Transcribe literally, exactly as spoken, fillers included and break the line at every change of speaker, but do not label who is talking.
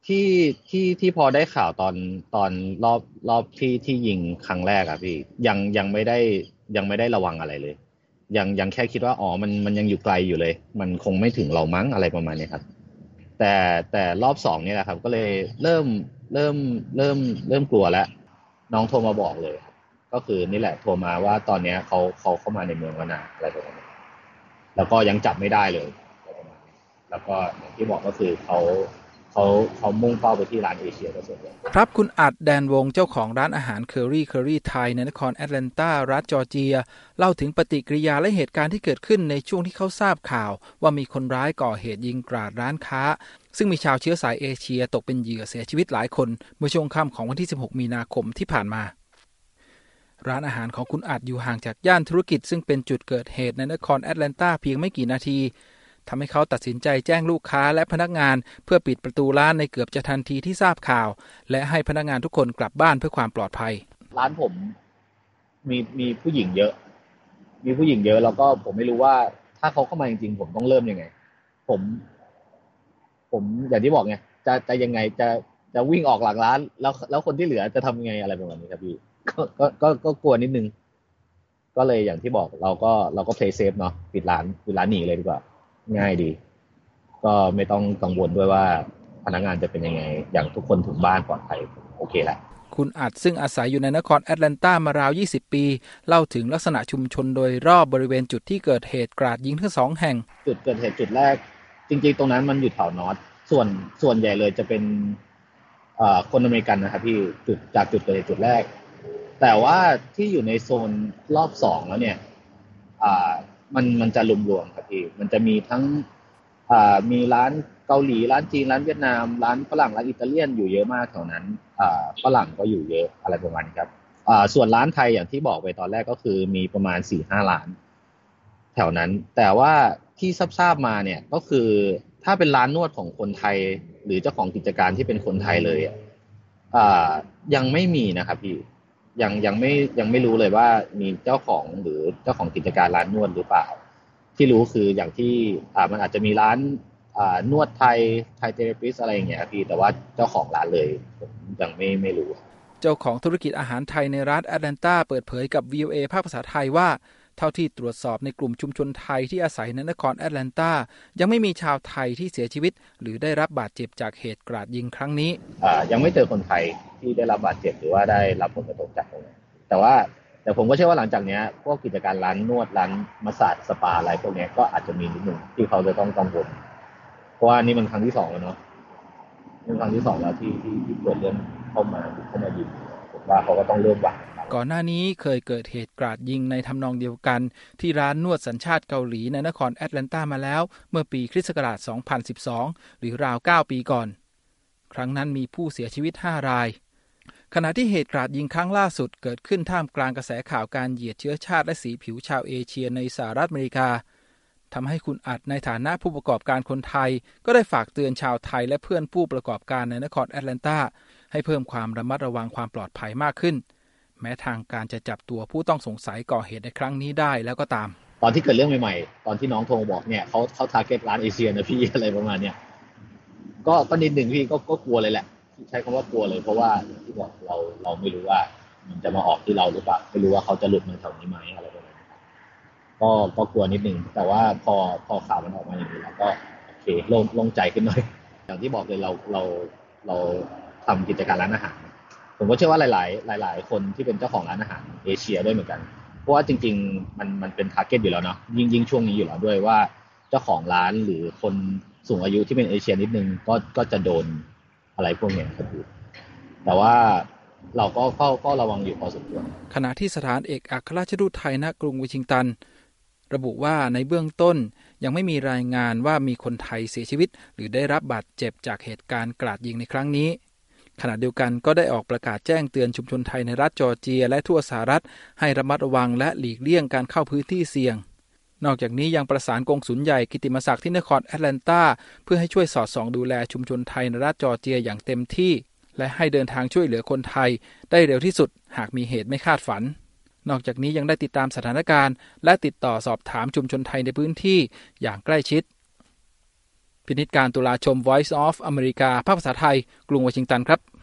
ที่ที่ที่พอได้ข่าวตอนตอนรอบรอบที่ที่ยิงครั้งแรกอะพี่ยังยังไม่ได้ยังไม่ได้ระวังอะไรเลยยังยังแค่คิดว่าอ๋อมันมันยังอยู่ไกลอยู่เลยมันคงไม่ถึงเรามั้งอะไรประมาณนี้ครับแต่แต่รอบสองเนี่ยแหละครับก็เลยเริ่มเริ่มเริ่มเริ่มกลัวแล้วน้องโทรมาบอกเลยครับก็คือนี่แหละโทรมาว่าตอนเนี้ยเขาเขาเข้ามาในเมืองแล้วนะอะไรประมาณนี้แล้วก็ยังจับไม่ได้เลยอะไรประมาณนี้แล้วก็อย่างที่บอกก็คือเขาเขาเขามุ่งเป้าไปที่ร้านเอเชียก็ส่วนใหญ่
ครับคุณอัดแดนวงเจ้าของร้านอาหารเคอรี่เคอรี่ไทยในนครแอตแลนตารัฐจอร์เจียเล่าถึงปฏิกิริยาและเหตุการณ์ที่เกิดขึ้นในช่วงที่เขาทราบข่าวว่ามีคนร้ายก่อเหตุยิงกราดร้านค้าซึ่งมีชาวเชื้อสายเอเชียตกเป็นเหยื่อเสียชีวิตหลายคนเมื่อช่วงค่ำของวันที่สิบหกมีนาคมที่ผ่านมาร้านอาหารของคุณอัดอยู่ห่างจากย่านธุรกิจซึ่งเป็นจุดเกิดเหตุในนครแอตแลนตาเพียงไม่กี่นาทีทำให้เขาตัดสินใจแจ้งลูกค้าและพนักงานเพื่อปิดประตูร้านในเกือบจะทันทีที่ทราบข่าวและให้พนักงานทุกคนกลับบ้านเพื่อความปลอดภัย
ร้านผมมีมีผู้หญิงเยอะมีผู้หญิงเยอะแล้วก็ผมไม่รู้ว่าถ้าเขาเข้ามาจริงๆผมต้องเริ่มยังไงผมผมอย่างที่บอกไงจะจะยังไงจะจะวิ่งออกหลังร้านแล้วแล้วคนที่เหลือจะทำยังไงอะไรประมาณนี้ครับพี่ก็ก็ก็ก็กลัวนิดนึงก็เลยอย่างที่บอกเราก็เราก็เพลย์เซฟเนาะปิดร้านปิดร้านหนีเลยดีกว่าง่ายดีก็ไม่ต้องกังวลด้วยว่าพนักงานจะเป็นยังไงอย่างทุกคนถึงบ้านปลอดภัยโอเคแล้ว
คุณอัดซึ่งอาศัยอยู่ในนครแอตแลนตามาราวยี่สิบปีเล่าถึงลักษณะชุมชนโดยรอบบริเวณจุดที่เกิดเหตุกราดยิงทั้งสองแห่ง
จุดเกิดเหตุจุดแรกจริงๆตรงนั้นมันอยู่แถวนอร์ทส่วนส่วนใหญ่เลยจะเป็นคนอเมริกันนะครับที่จุดจากจุดเกิดเหตุจุดแรกแต่ว่าที่อยู่ในโซนรอบสองแล้วเนี่ยมันมันจะรวมๆครับพี่มันจะมีทั้งมีร้านเกาหลีร้านจีนร้านเวียดนามร้านฝรั่งร้านอิตาเลียนอยู่เยอะมากแถวนั้นฝรั่งก็อยู่เยอะอะไรประมาณนี้ครับส่วนร้านไทยอย่างที่บอกไปตอนแรกก็คือมีประมาณ สี่ห้า ร้านแถวนั้นแต่ว่าที่ทราบๆมาเนี่ยก็คือถ้าเป็นร้านนวดของคนไทยหรือเจ้าของกิจการที่เป็นคนไทยเลยอ่ายังไม่มีนะครับพี่ยังยังไม่ยังไม่รู้เลยว่ามีเจ้าของหรือเจ้าของกิจการร้านนวดหรือเปล่าที่รู้คืออย่างที่อ่ามันอาจจะมีร้านอ่านวดไทยไทยเทเลปิสอะไรอย่างเงี้ยพี่แต่ว่าเจ้าของร้านเลยผมยังไม่ไม่รู้
เจ้าของธุรกิจอาหารไทยในรัฐแอตแลนตาเปิดเผยกับ วี โอ เอ ภาคภาษาไทยว่าเท่าที่ตรวจสอบในกลุ่มชุมชนไทยที่อาศัยในนครแอตแลนตายังไม่มีชาวไทยที่เสียชีวิตหรือได้รับบาดเจ็บจากเหตุกราดยิงครั้งนี้
อ่ายังไม่เจอคนไทยที่ได้รับบาดเจ็บหรือว่าได้รับผลกระทบจากตรงนี้แต่ว่าแต่ผมก็เชื่อว่าหลังจากนี้พวกกิจการร้านนวดร้านมัสซาจสปาอะไรพวกนี้ก็อาจจะมีนิดนึงที่เขาจะต้องกังวลเพราะว่านี่มันครั้งที่สองแล้วเนาะนี่ครั้งที่สองแล้วที่ที่ที่เกิดเรื่องเข้ามาเข้ามายิงผมว่าเขาก็ต้องเริ่มหวัง
ก่อนหน้านี้เคยเกิดเหตุกราดยิงในทำนองเดียวกันที่ร้านนวดสัญชาติเกาหลีในนครแอตแลนตามาแล้วเมื่อปีคริสต์ศักราชสองพันสิบสองหรือราวเก้าปีก่อนครั้งนั้นมีผู้เสียชีวิตห้ารายขณะที่เหตุกราดยิงครั้งล่าสุดเกิดขึ้นท่ามกลางกระแสข่าวการเหยียดเชื้อชาติและสีผิวชาวเอเชียในสหรัฐอเมริกาทำให้คุณอัดในฐานะผู้ประกอบการคนไทยก็ได้ฝากเตือนชาวไทยและเพื่อนผู้ประกอบการในนครแอตแลนตาให้เพิ่มความระมัดระวังความปลอดภัยมากขึ้นแม้ทางการจะจับตัวผู้ต้องสงสัยก่อเหตุในครั้งนี้ได้แล้วก็ตาม
ตอนที่เกิดเรื่องใหม่ๆตอนที่น้องโทรบอกเนี่ยเขาเขาทาร์เก็ตร้านเอเชียนะพี่อะไรประมาณเนี้ยก็ก็นิดหนึ่งพี่ก็ก็กลัวเลยแหละใช้คำว่ากลัวเลยเพราะว่าที่บอกเราเราไม่รู้ว่ามันจะมาออกที่เราหรือเปล่าไม่รู้ว่าเขาจะหลุดมาแถวนี้ไหมอะไรประมาณนี้ก็ก็กลัวนิดนึงแต่ว่าพอพอข่าวมันออกมาอย่างนี้แล้วก็โอเคโล่งโล่งใจขึ้นหน่อยอย่างที่บอกเลยเราเราเราทำกิจการร้านอาหารผมก็เชื่อว่าหลายๆหลายๆคนที่เป็นเจ้าของร้านอาหารเอเชียด้วยเหมือนกันเพราะว่าจริงๆมันมันเป็นทาร์เก็ตอยู่แล้วเนาะยิ่งยิ่งช่วงนี้อยู่แล้วด้วยว่าเจ้าของร้านหรือคนสูงอายุที่เป็นเอเชียนิดนึงก็ก็จะโดนอะไรพวกนี้ครับแต่ว่าเราก็เฝ้าเฝ้าระวังอยู่พอสมควร
ขณะที่สถานเอกอัครราชทูตไทยณกรุงวอชิงตันระบุว่าในเบื้องต้นยังไม่มีรายงานว่ามีคนไทยเสียชีวิตหรือได้รับบาดเจ็บจากเหตุการณ์กราดยิงในครั้งนี้ขณะเดียวกันก็ได้ออกประกาศแจ้งเตือนชุมชนไทยในรัฐจอร์เจียและทั่วสหรัฐให้ระมัดระวังและหลีกเลี่ยงการเข้าพื้นที่เสี่ยงนอกจากนี้ยังประสานกงสุลใหญ่กิตติมศักดิ์ที่นครแอตแลนตาเพื่อให้ช่วยสอดส่องดูแลชุมชนไทยในรัฐจอร์เจียอย่างเต็มที่และให้เดินทางช่วยเหลือคนไทยได้เร็วที่สุดหากมีเหตุไม่คาดฝันนอกจากนี้ยังได้ติดตามสถานการณ์และติดต่อสอบถามชุมชนไทยในพื้นที่อย่างใกล้ชิดพินิจการตุลาชม Voice of อเมริกาภาคภาษาไทยกรุงวอชิงตันครับ